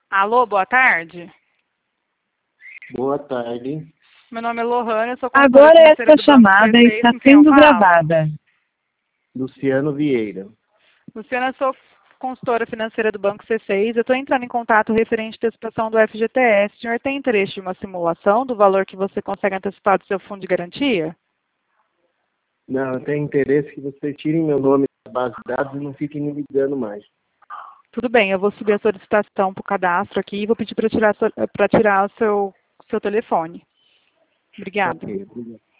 Alô, boa tarde. Boa tarde. Meu nome é Lohane, eu sou consultora Agora financeira esta do Banco chamada C6, está com quem eu sendo falo? gravada. Luciano Vieira. Luciana, eu sou consultora financeira do Banco C6. Eu estou entrando em contato referente à antecipação do FGTS. O senhor tem interesse em uma simulação do valor que você consegue antecipar do seu fundo de garantia? Não, eu tenho interesse que vocês tirem meu nome da base de dados e não fiquem me ligando mais. Tudo bem, eu vou subir a solicitação para o cadastro aqui e vou pedir para tirar o seu telefone. Obrigada. Ok, obrigado.